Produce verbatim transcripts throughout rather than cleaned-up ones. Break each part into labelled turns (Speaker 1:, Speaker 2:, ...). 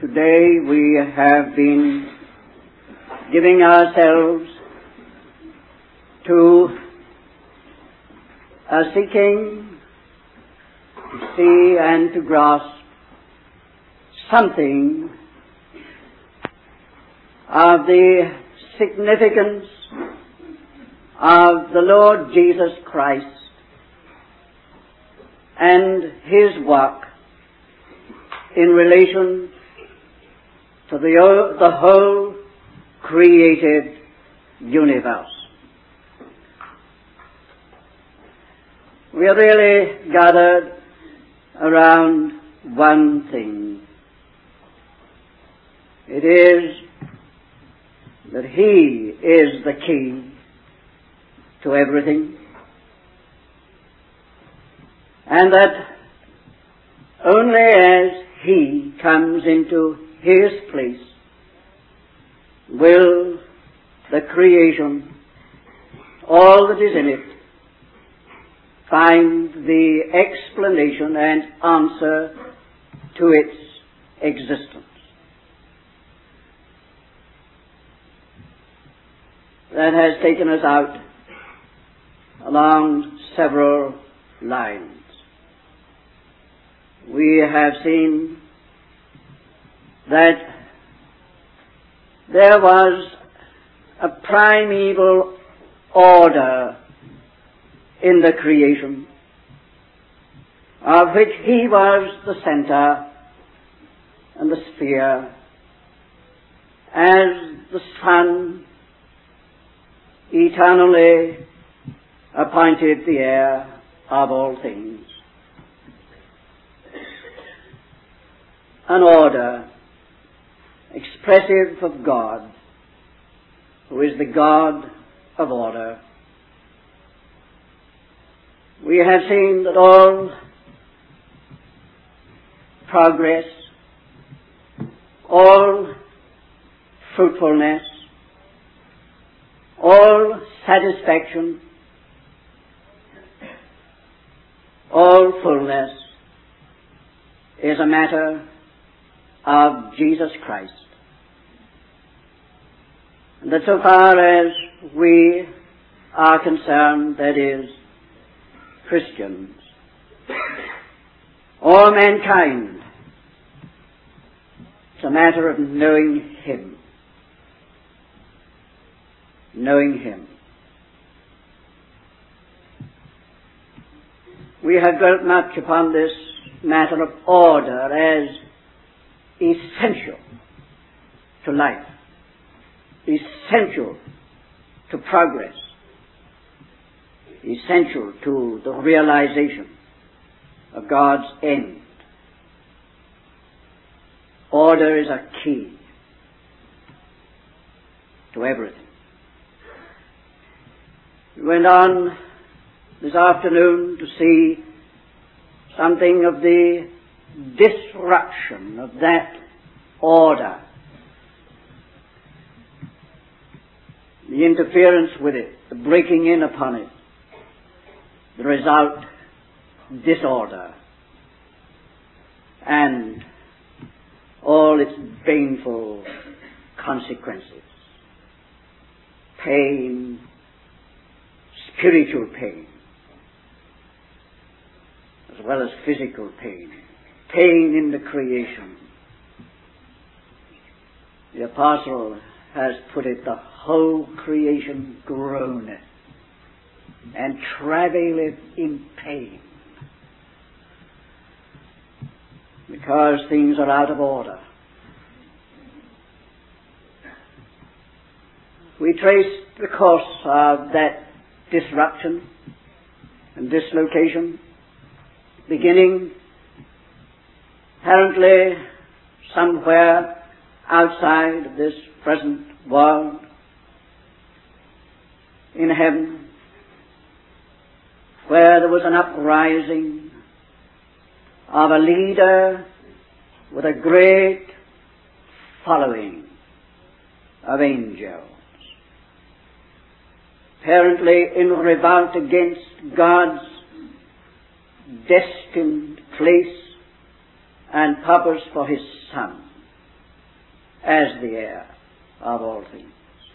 Speaker 1: Today we have been giving ourselves to a seeking to see and to grasp something of the significance of the Lord Jesus Christ and His work in relation to the, the whole created universe. We are really gathered around one thing. It is that He is the key to everything, and that only as He comes into His place will the creation, all that is in it, find the explanation and answer to its existence. That has taken us out along several lines. We have seen that there was a primeval order in the creation, of which He was the center and the sphere, as the Son eternally appointed the heir of all things. An order expressive of God, who is the God of order. We have seen that all progress, all fruitfulness, all satisfaction, all fullness is a matter of Jesus Christ. And that so far as we are concerned, that is, Christians, all mankind, it's a matter of knowing Him. Knowing Him. We have dwelt much upon this matter of order as essential to life, essential to progress, essential to the realization of God's end. Order is a key to everything. We went on this afternoon to see something of the disruption of that order, the interference with it, the breaking in upon it, the result, disorder, and all its baneful consequences, pain, spiritual pain, as well as physical pain, pain in the creation. The apostle has put it, the whole creation groaneth and travaileth in pain, because things are out of order. We trace the course of that disruption and dislocation, beginning apparently somewhere outside of this present world, in heaven, where there was an uprising of a leader with a great following of angels, apparently in revolt against God's destined place and purpose for His Son. as the heir of all things.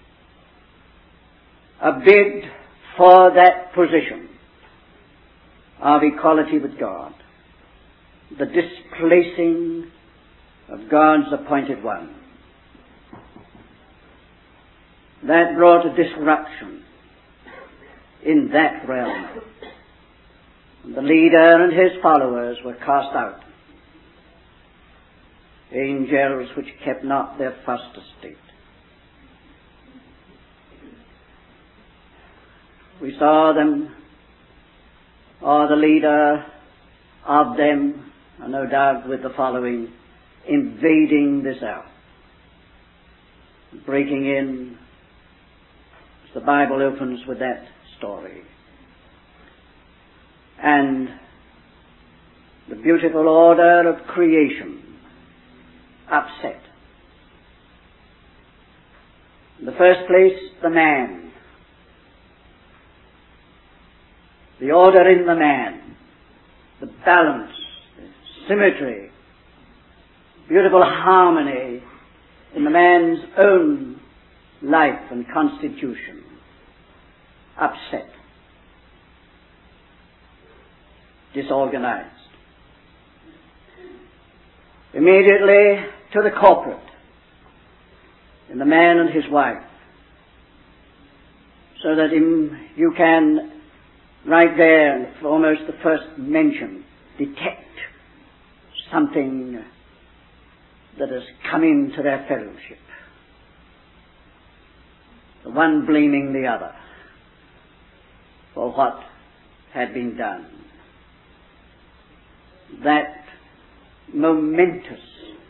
Speaker 1: A bid for that position of equality with God, the displacing of God's appointed one. That brought a disruption in that realm. The leader and his followers were cast out. Angels which kept not their first estate. We saw them, or the leader of them, and no doubt with the following, invading this earth, breaking in, as the Bible opens with that story. And the beautiful order of creation upset. In the first place, the man. The order in the man. The balance, the symmetry, beautiful harmony in the man's own life and constitution upset. Disorganized. Immediately to the corporate, in the man and his wife, so that in, you can, right there, almost the first mention, detect something that has come into their fellowship. The one blaming the other for what had been done. That momentous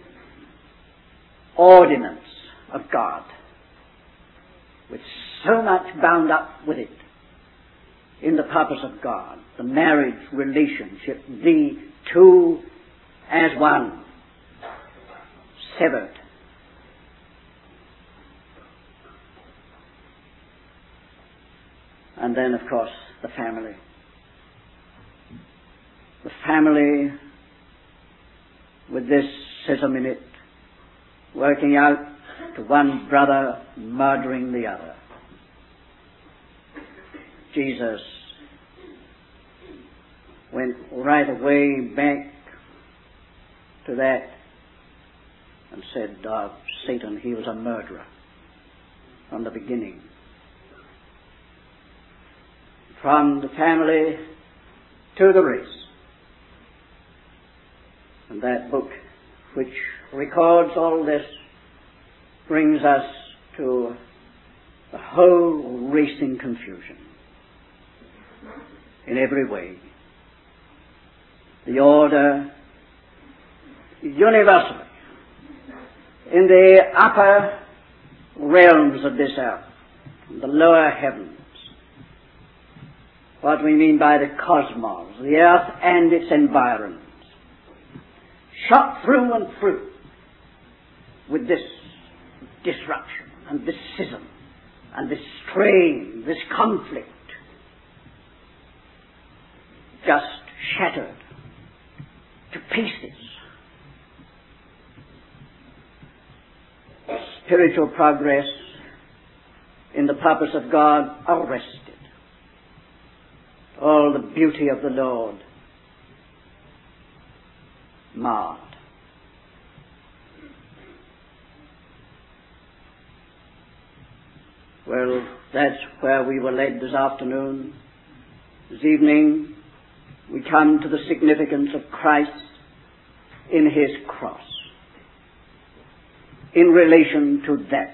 Speaker 1: ordinance of God, with so much bound up with it in the purpose of God, the marriage relationship, the two as one, severed. And then, of course, the family. The family with this schism in it, working out to one brother murdering the other. Jesus went right away back to that and said, uh, Satan, he was a murderer from the beginning. From the family to the race. And that book which records all this brings us to the whole racing confusion in every way. The order universally in the upper realms of this earth, the lower heavens, what we mean by the cosmos, the earth and its environs, shot through and through with this disruption and this schism and this strain, this conflict, just shattered to pieces. Spiritual progress in the purpose of God arrested. All the beauty of the Lord marred. Well, that's where we were led this afternoon. This evening, we come to the significance of Christ in His cross, in relation to that.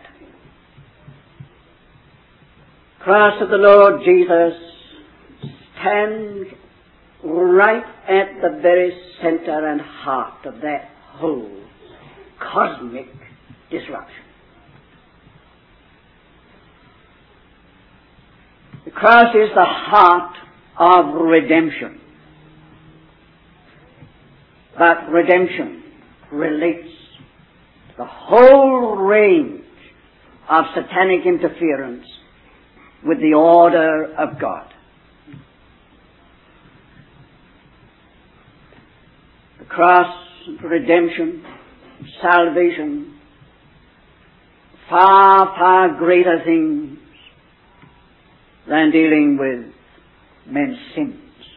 Speaker 1: Cross of the Lord Jesus stands right at the very center and heart of that whole cosmic disruption. The cross is the heart of redemption. But redemption relates to the whole range of satanic interference with the order of God. The cross, redemption, salvation far, far greater things than dealing with men's sins.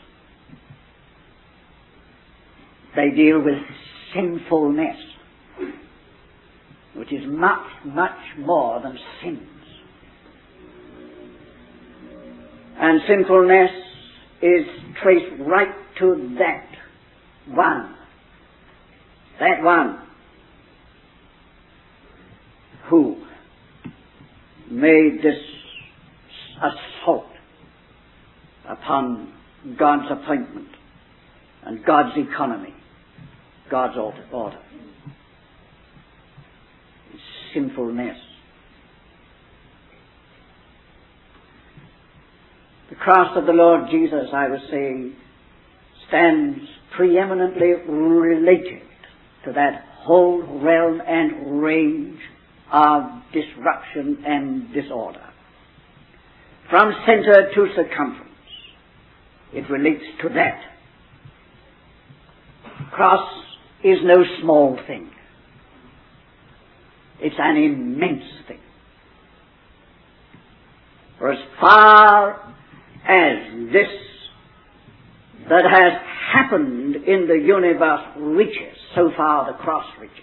Speaker 1: They deal with sinfulness, which is much, much more than sins. And sinfulness is traced right to that one, that one who made this assault upon God's appointment and God's economy, God's order. It's sinfulness. The cross of the Lord Jesus, I was saying, stands preeminently related to that whole realm and range of disruption and disorder. From center to circumference, it relates to that. Cross is no small thing. It's an immense thing. For as far as this that has happened in the universe reaches, so far the cross reaches.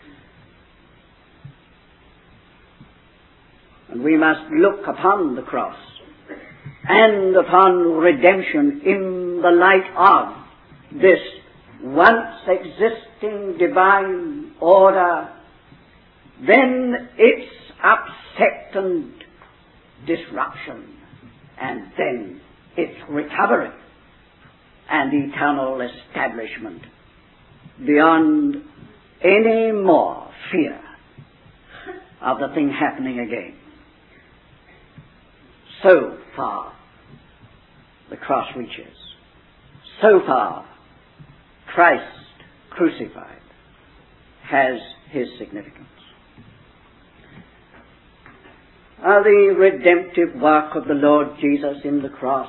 Speaker 1: And we must look upon the cross and upon redemption in the light of this once existing divine order, then its upset and disruption, and then its recovery and eternal establishment beyond any more fear of the thing happening again. So far the cross reaches. So far Christ crucified has his significance. Uh, the redemptive work of the Lord Jesus in the cross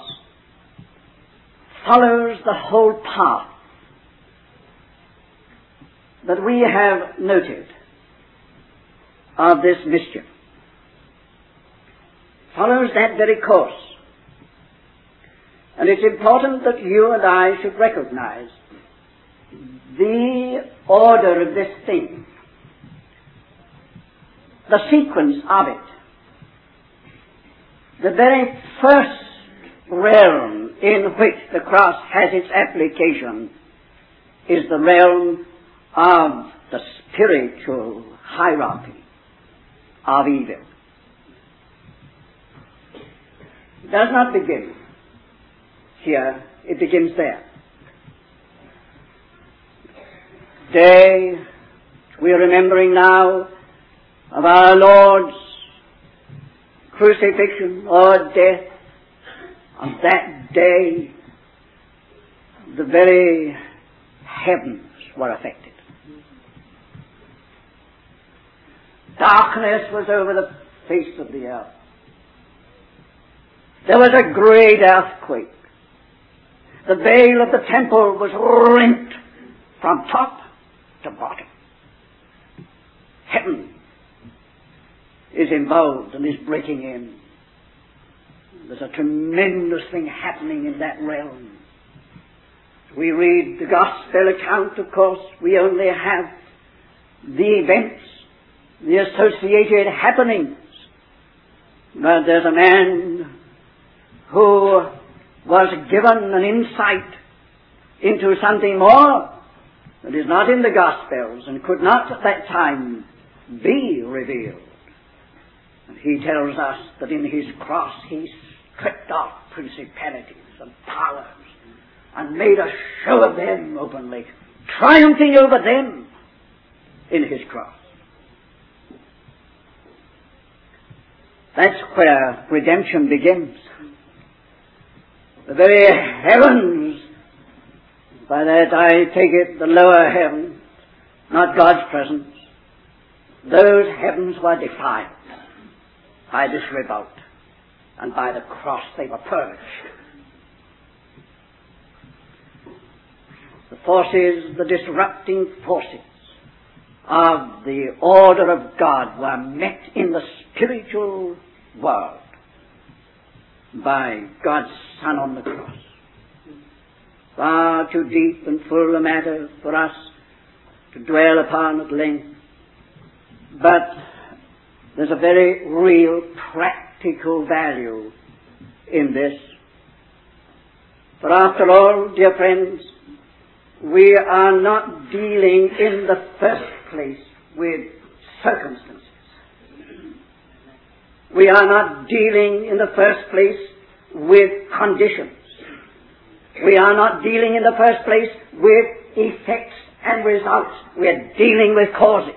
Speaker 1: follows the whole path that we have noted of this mischief. Follows that very course. And it's important that you and I should recognize the order of this thing, the sequence of it. The very first realm in which the cross has its application is the realm of the spiritual hierarchy of evil. It does not begin here, it begins there. Day, we are remembering now of our Lord's crucifixion or death. On that day, the very heavens were affected. Darkness was over the face of the earth. There was a great earthquake. The veil of the temple was rent from top to bottom. Heaven is involved and is breaking in. There's a tremendous thing happening in that realm. We read the gospel account, of course, we only have the events, the associated happenings. But there's a man who was given an insight into something more that is not in the Gospels and could not at that time be revealed. And he tells us that in his cross he stripped off principalities and powers and made a show of them openly, triumphing over them in his cross. That's where redemption begins. The very heavens, by that I take it the lower heavens, not God's presence, those heavens were defiled by this revolt, and by the cross they were purged. The forces, the disrupting forces of the order of God were met in the spiritual world by God's Son on the cross. Far too deep and full a matter for us to dwell upon at length, but there's a very real practical value in this. For after all, dear friends, we are not dealing in the first place with circumstances. We are not dealing in the first place with conditions. We are not dealing in the first place with effects and results. We are dealing with causes.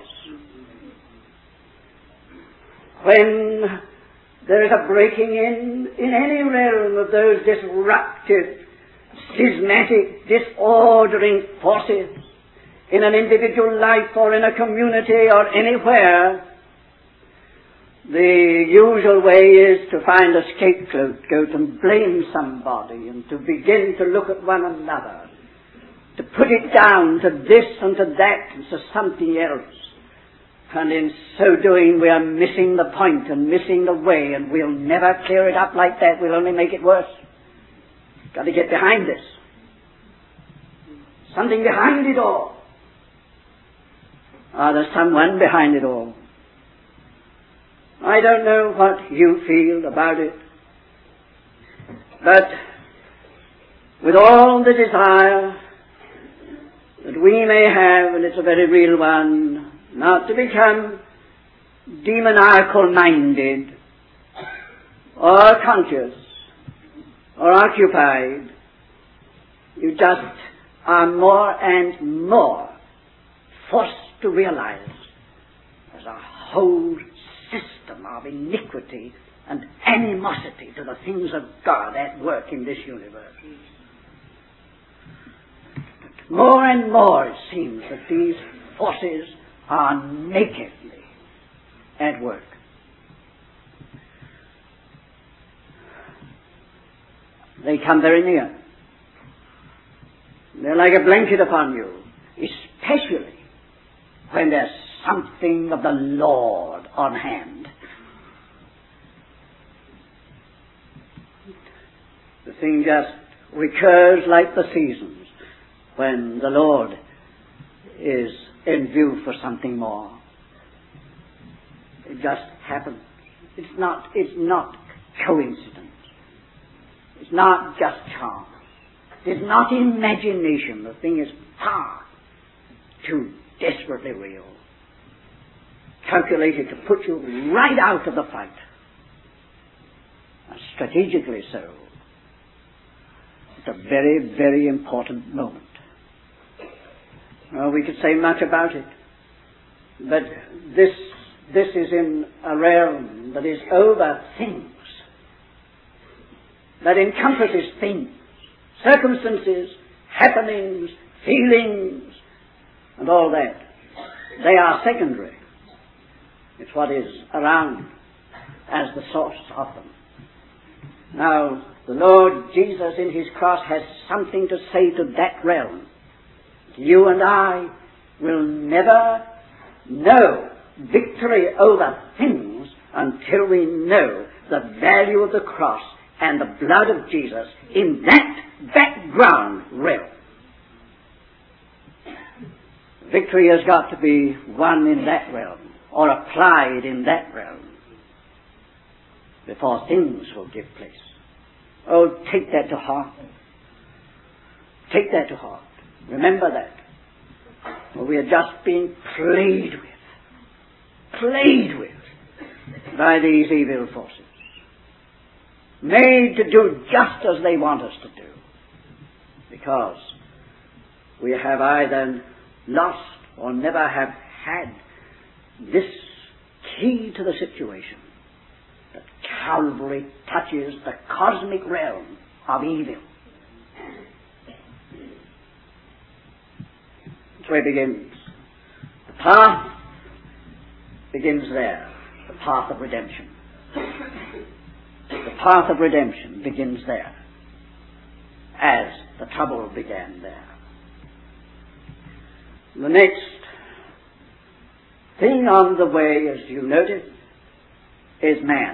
Speaker 1: When there is a breaking in, in any realm of those disruptive, schismatic, disordering forces, in an individual life or in a community or anywhere, the usual way is to find a scapegoat, go and blame somebody, and to begin to look at one another, to put it down to this and to that and to something else. And in so doing, we are missing the point and missing the way, and we'll never clear it up like that. We'll only make it worse. Got to get behind this. Something behind it all. Ah, there's someone behind it all. I don't know what you feel about it, but with all the desire that we may have, and it's a very real one, not to become demoniacal-minded or conscious or occupied, you just are more and more forced to realize there's a whole system of iniquity and animosity to the things of God at work in this universe. More and more it seems that these forces are nakedly at work. They come very near. They're like a blanket upon you, especially when there's something of the Lord on hand. The thing just recurs like the seasons when the Lord is in view for something more. It just happens. It's not, it's not coincidence. It's not just chance. It's not imagination. The thing is far too desperately real. Calculated to put you right out of the fight. And strategically so. It's a very, very important moment. Well, we could say much about it, but this this is in a realm that is over things, that encompasses things, circumstances, happenings, feelings, and all that. They are secondary. It's what is around as the source of them. Now, the Lord Jesus in His cross has something to say to that realm. You and I will never know victory over things until we know the value of the cross and the blood of Jesus in that background realm. Victory has got to be won in that realm, or applied in that realm, before things will give place. Oh, take that to heart. Take that to heart. Remember that. For we are just being played with, played with by these evil forces, made to do just as they want us to do, because we have either lost or never have had this key to the situation, that Calvary touches the cosmic realm of evil. That's where it begins. The path begins there, the path of redemption. The path of redemption begins there, as the trouble began there. The next thing on the way, as you notice, is man.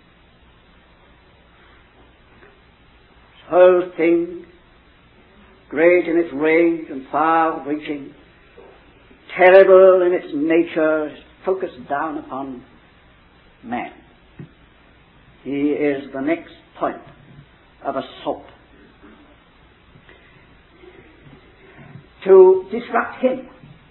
Speaker 1: This whole thing, great in its range and far-reaching, terrible in its nature, is focused down upon man. He is the next point of assault. To disrupt him,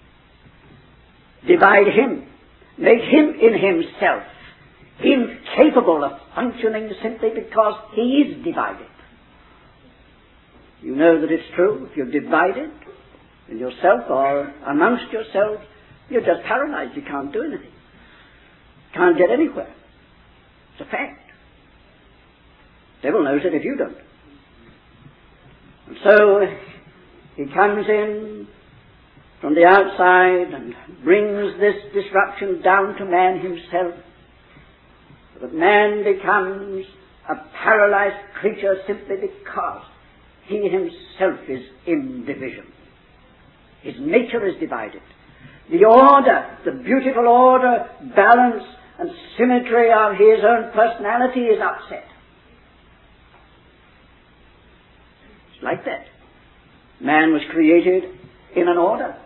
Speaker 1: divide him, make him in himself incapable of functioning simply because he is divided. You know that it's true. If you're divided in yourself or amongst yourselves, you're just paralyzed. You can't do anything. Can't get anywhere. It's a fact. The devil knows it if you don't. And so he comes in from the outside and brings this disruption down to man himself, so that man becomes a paralyzed creature simply because he himself is in division. His nature is divided. The order, the beautiful order, balance and symmetry of his own personality is upset. It's like that. Man was created in an order.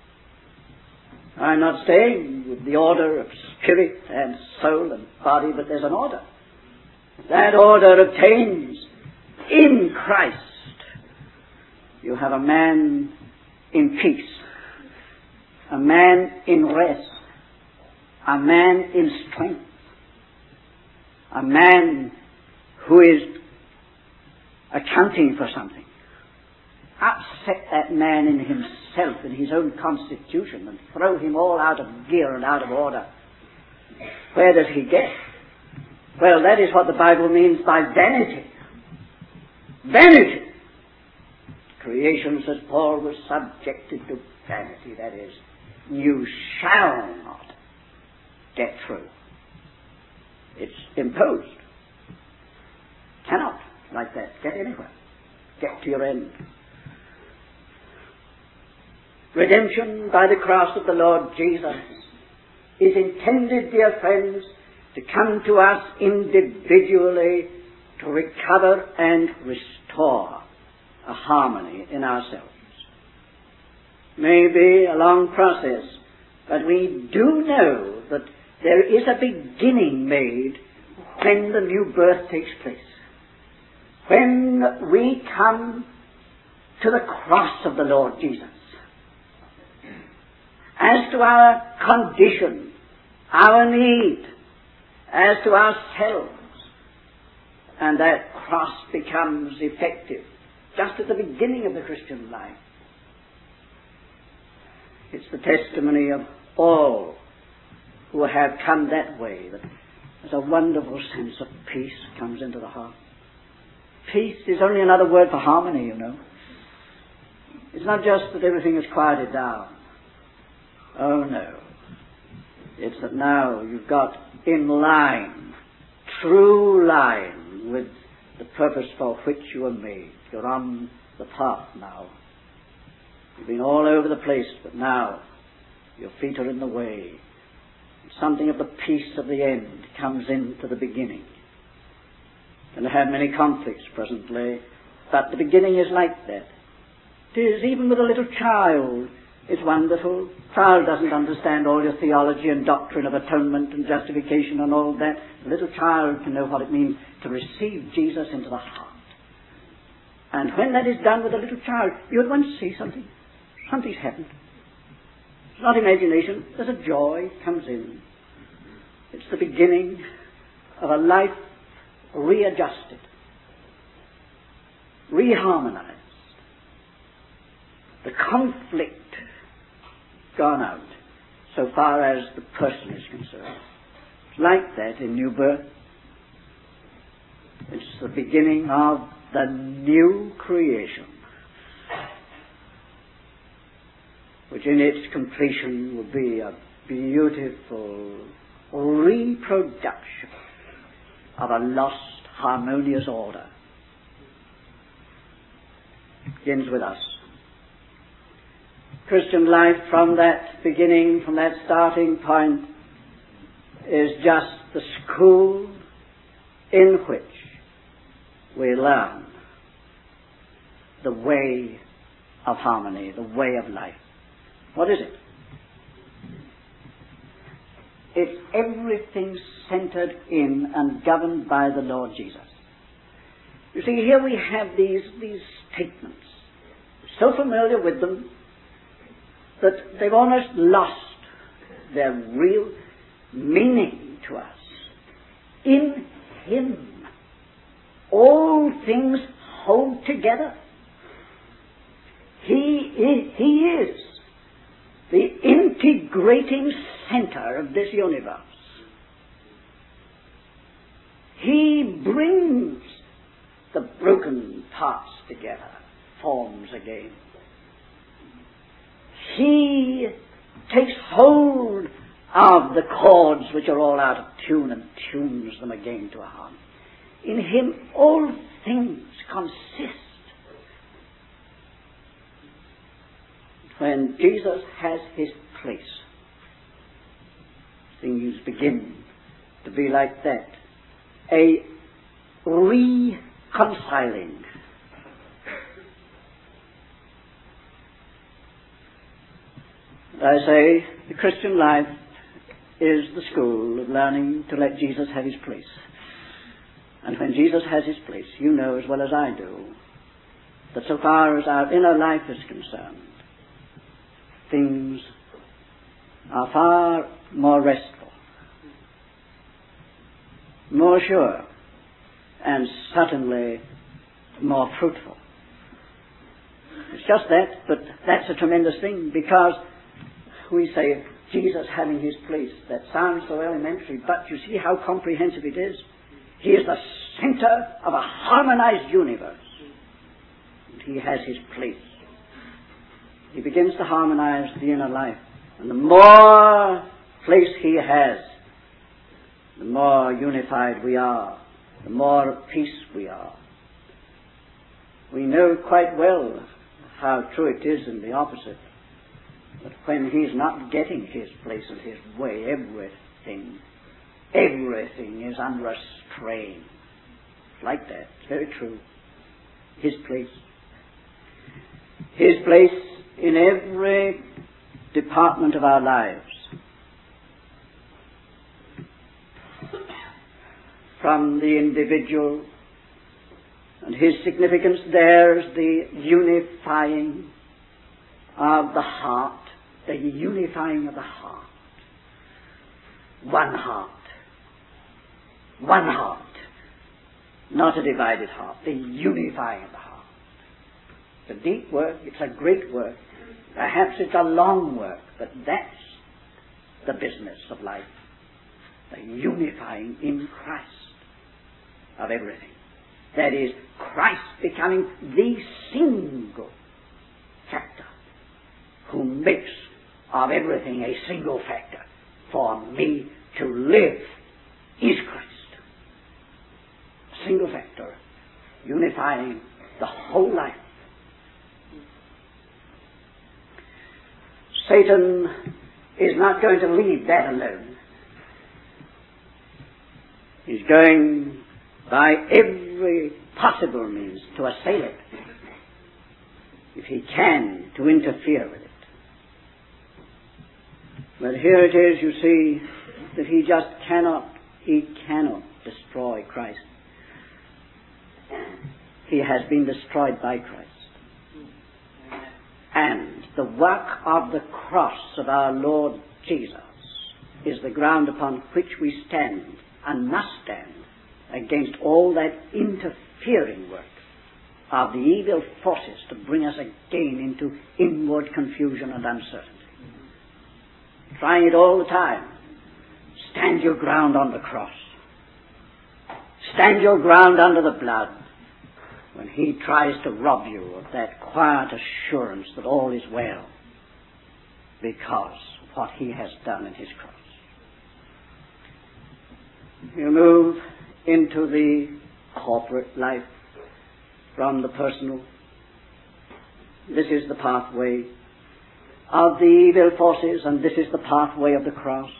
Speaker 1: I'm not saying with the order of spirit and soul and body, but there's an order. That order obtains in Christ. You have a man in peace, a man in rest, a man in strength, a man who is accounting for something. Upset that man in himself, in his own constitution, and throw him all out of gear and out of order. Where does he get? Well, that is what the Bible means by vanity. Vanity! Creation, says Paul, was subjected to vanity. That is, you shall not get through. It's imposed. Cannot, like that, get anywhere. Get to your end. Redemption by the cross of the Lord Jesus is intended, dear friends, to come to us individually to recover and restore a harmony in ourselves. Maybe a long process, but we do know that there is a beginning made when the new birth takes place. When we come to the cross of the Lord Jesus. As to our condition, our need, as to ourselves, and that cross becomes effective just at the beginning of the Christian life. It's the testimony of all who have come that way that there's a wonderful sense of peace comes into the heart. Peace is only another word for harmony, you know. It's not just that everything is quieted down. Oh no. It's that now you've got in line, true line with the purpose for which you were made. You're on the path now. You've been all over the place, but now your feet are in the way. Something of the peace of the end comes into the beginning. And I have many conflicts presently, but the beginning is like that. It is even with a little child. It's wonderful. Child doesn't understand all your theology and doctrine of atonement and justification and all that. The little child can know what it means to receive Jesus into the heart. And when that is done with a little child, you at once see something. Something's happened. It's not imagination. There's a joy comes in. It's the beginning of a life readjusted, reharmonized. The conflict gone out so far as the person is concerned. It's like that in new birth. It's the beginning of the new creation, which in its completion will be a beautiful reproduction of a lost harmonious order. It begins with us. Christian life from that beginning, from that starting point, is just the school in which we learn the way of harmony, the way of life. What is it? It's everything centered in and governed by the Lord Jesus. You see, here we have these, these statements, so familiar with them that they've almost lost their real meaning to us. In Him, all things hold together. He is, he is the integrating center of this universe. He brings the broken parts together, forms again. He takes hold of the chords which are all out of tune and tunes them again to a harmony. In Him all things consist. When Jesus has His place, things begin to be like that. A reconciling. I say the Christian life is the school of learning to let Jesus have His place. And when Jesus has His place, you know as well as I do that so far as our inner life is concerned, things are far more restful, more sure, and certainly more fruitful. It's just that, but that's a tremendous thing, because we say Jesus having His place. That sounds so elementary, but you see how comprehensive it is. He is the center of a harmonized universe. And He has His place. He begins to harmonize the inner life. And the more place He has, the more unified we are, the more at peace we are. We know quite well how true it is in the opposite. But when He's not getting His place and His way, everything, everything is under a strain. It's like that. It's very true. His place. His place in every department of our lives. From the individual and his significance there is the unifying of the heart, the unifying of the heart. One heart. One heart. Not a divided heart. The unifying of the heart. It's a deep work. It's a great work. Perhaps it's a long work, but that's the business of life. The unifying in Christ of everything. That is, Christ becoming the single factor who makes of everything a single factor. For me to live is Christ. A single factor unifying the whole life. Satan is not going to leave that alone. He's going by every possible means to assail it, if he can, to interfere with it. But here it is, you see, that he just cannot, he cannot destroy Christ. He has been destroyed by Christ. And the work of the cross of our Lord Jesus is the ground upon which we stand and must stand against all that interfering work of the evil forces to bring us again into inward confusion and uncertainty. Trying it all the time. Stand your ground on the cross. Stand your ground under the blood when he tries to rob you of that quiet assurance that all is well because of what he has done in his cross. You move into the corporate life from the personal. This is the pathway of the evil forces, and this is the pathway of the cross.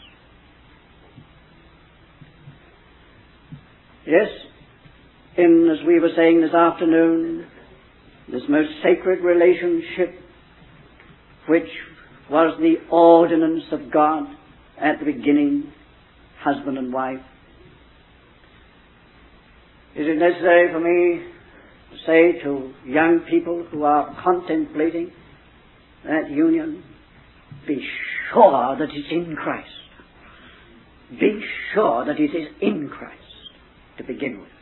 Speaker 1: Yes, in, as we were saying this afternoon, this most sacred relationship, which was the ordinance of God at the beginning, husband and wife. Is it necessary for me to say to young people who are contemplating that union, be sure that it's in Christ. Be sure that it is in Christ to begin with.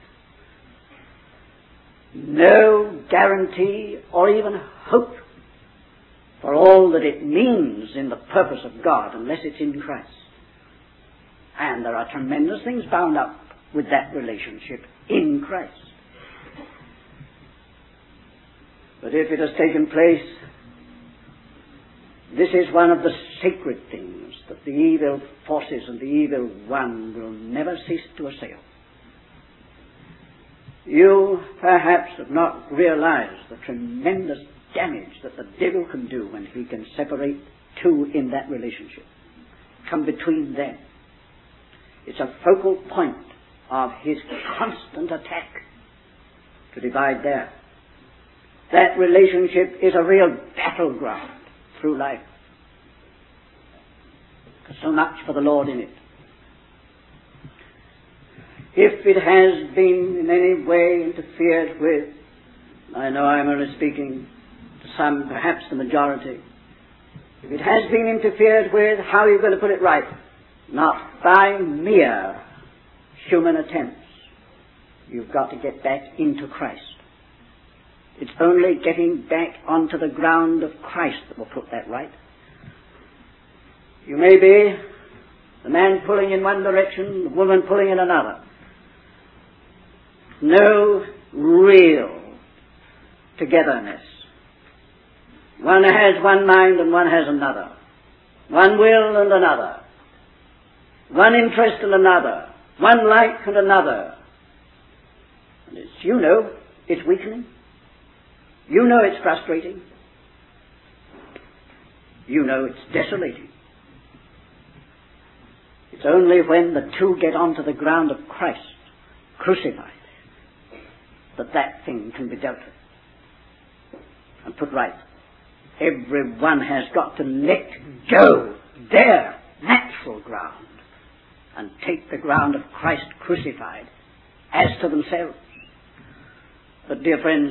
Speaker 1: No guarantee or even hope for all that it means in the purpose of God unless it's in Christ. And there are tremendous things bound up with that relationship in Christ. But if it has taken place, this is one of the sacred things that the evil forces and the evil one will never cease to assail. You perhaps have not realized the tremendous damage that the devil can do when he can separate two in that relationship. Come between them. It's a focal point of his constant attack to divide there. That relationship is a real battleground through life. So much for the Lord in it. If it has been in any way interfered with, I know I'm only speaking to some, perhaps the majority. If it has been interfered with, how are you going to put it right? Not by mere human attempts. You've got to get back into Christ. It's only getting back onto the ground of Christ that will put that right. You may be the man pulling in one direction, the woman pulling in another. No real togetherness. One has one mind and one has another. One will and another. One interest and another. One like and another. And it's, you know, it's weakening. You know it's frustrating. You know it's desolating. It's only when the two get onto the ground of Christ, crucified, that that thing can be dealt with and put right. Everyone has got to let go their natural ground and take the ground of Christ crucified as to themselves. But dear friends,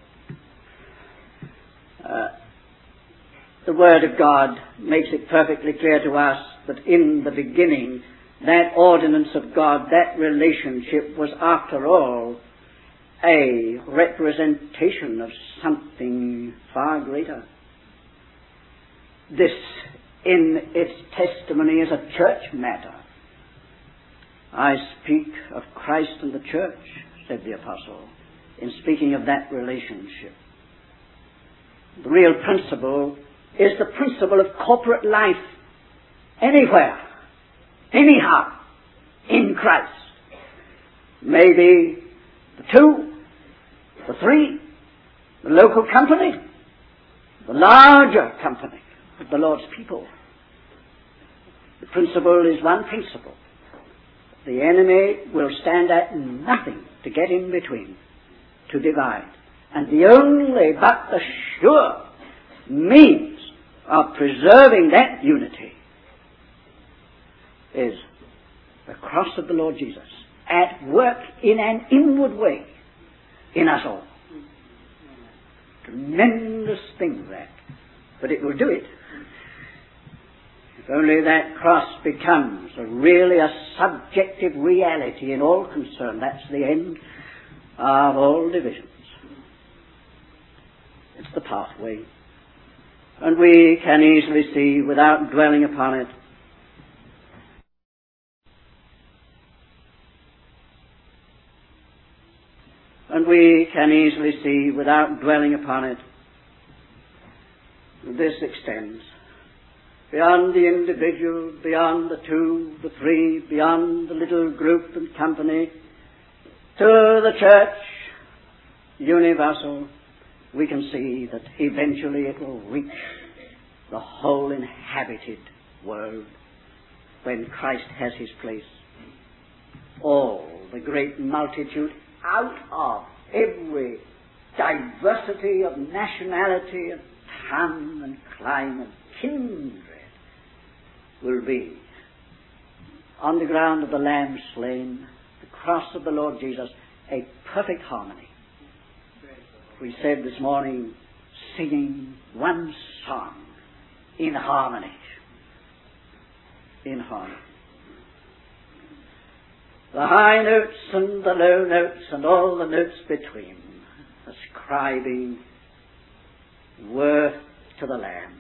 Speaker 1: uh, the Word of God makes it perfectly clear to us that in the beginning, that ordinance of God, that relationship was after all a representation of something far greater. This, in its testimony, is a church matter. I speak of Christ and the church, said the apostle, in speaking of that relationship. The real principle is the principle of corporate life, anywhere, anyhow, in Christ. Maybe the two, the three, the local company, the larger company of the Lord's people. The principle is one principle. The enemy will stand at nothing to get in between, to divide. And the only but the sure means of preserving that unity is the cross of the Lord Jesus at work in an inward way in us all. Tremendous thing that. But it will do it. If only that cross becomes a really a subjective reality in all concern, that's the end of all divisions. It's the pathway. And we can easily see, without dwelling upon it, and we can easily see, without dwelling upon it, this extends beyond the individual, beyond the two, the three, beyond the little group and company, to the church, universal. We can see that eventually it will reach the whole inhabited world when Christ has his place. All the great multitude out of every diversity of nationality and tongue and clime and kindred will be on the ground of the Lamb slain, the cross of the Lord Jesus, a perfect harmony. We said this morning, singing one song in harmony. In harmony. The high notes and the low notes and all the notes between, ascribing worth to the Lamb.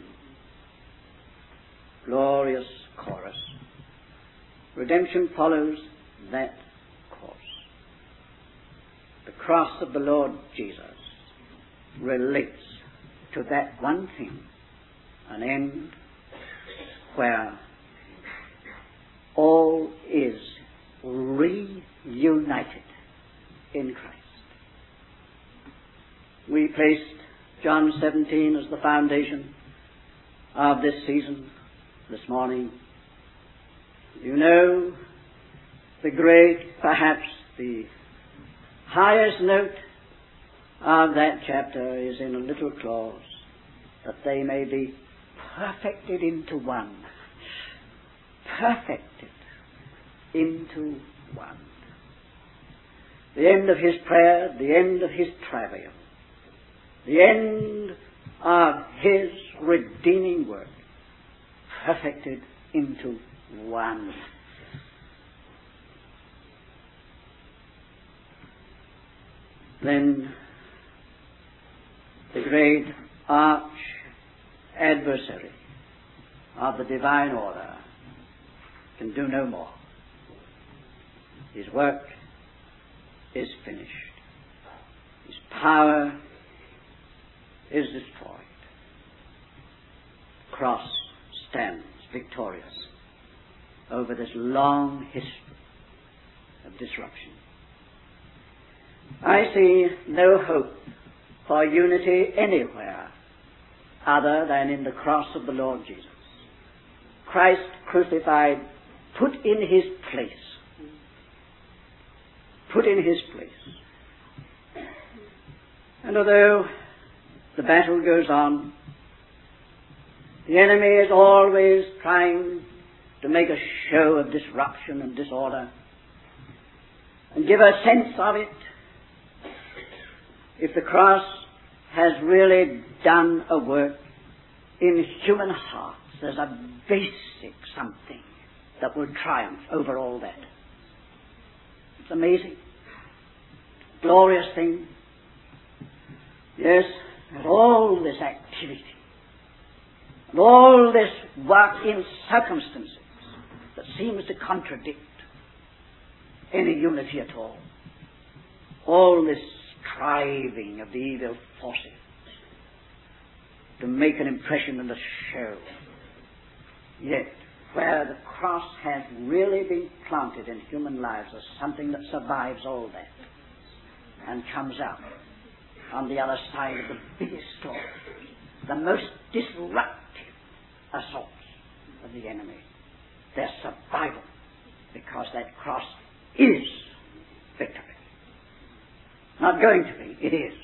Speaker 1: Glorious chorus. Redemption follows that course. The cross of the Lord Jesus relates to that one thing, an end where all is reunited in Christ. We placed John seventeen as the foundation of this season this morning. You know, the great, perhaps the highest note of that chapter is in a little clause, that they may be perfected into one. Perfected into one. The end of his prayer, the end of his travail, the end of his redeeming work, perfected into one. Then the great arch adversary of the divine order can do no more. His work is finished. His power is destroyed. The cross stands victorious over this long history of disruption. I see no hope for unity anywhere other than in the cross of the Lord Jesus. Christ crucified, put in his place. Put in his place. And although the battle goes on, the enemy is always trying to make a show of disruption and disorder and give a sense of it. If the cross has really done a work in human hearts, there's a basic something that will triumph over all that. It's amazing. Glorious thing. Yes, and all this activity, and all this work in circumstances that seems to contradict any unity at all. All this striving of the evil forces to make an impression and a show. Yet, where the cross has really been planted in human lives as something that survives all that and comes out on the other side of the biggest storm, the most disruptive assaults of the enemy, their survival, because that cross is victory. Not going to be, it is.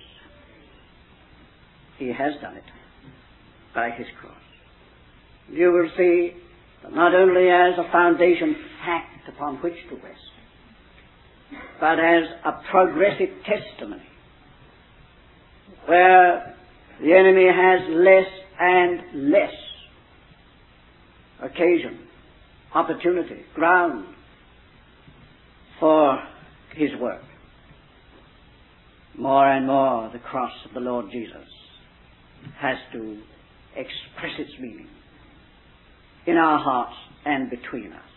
Speaker 1: He has done it by his cross. You will see that not only as a foundation fact upon which to rest, but as a progressive testimony where the enemy has less and less occasion, opportunity, ground for his work. More and more the cross of the Lord Jesus has to express its meaning in our hearts and between us.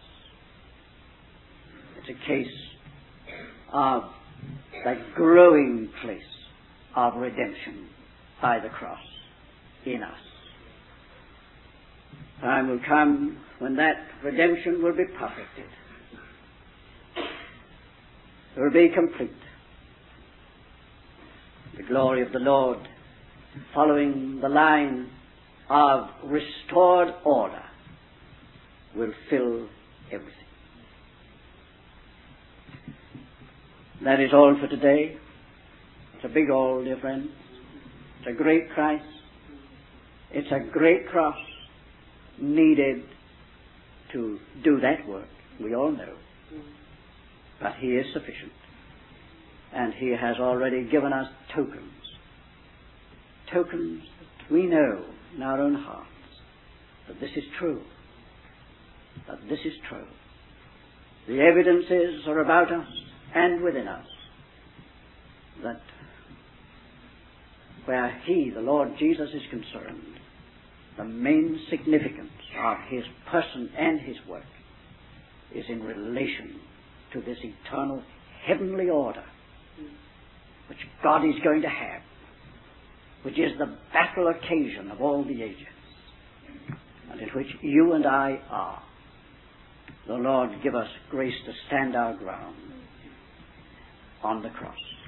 Speaker 1: It's a case of the growing place of redemption by the cross in us. Time will come when that redemption will be perfected. It will be complete. The glory of the Lord, following the line of restored order will fill everything. That is all for today. It's a big all, dear friends. It's a great Christ. It's a great cross needed to do that work. We all know. But He is sufficient. And He has already given us tokens. Tokens that we know in our own hearts that this is true. That this is true. The evidences are about us and within us that where He, the Lord Jesus, is concerned, the main significance of His person and His work is in relation to this eternal heavenly order which God is going to have, which is the battle occasion of all the ages, and in which you and I are. The Lord give us grace to stand our ground on the cross.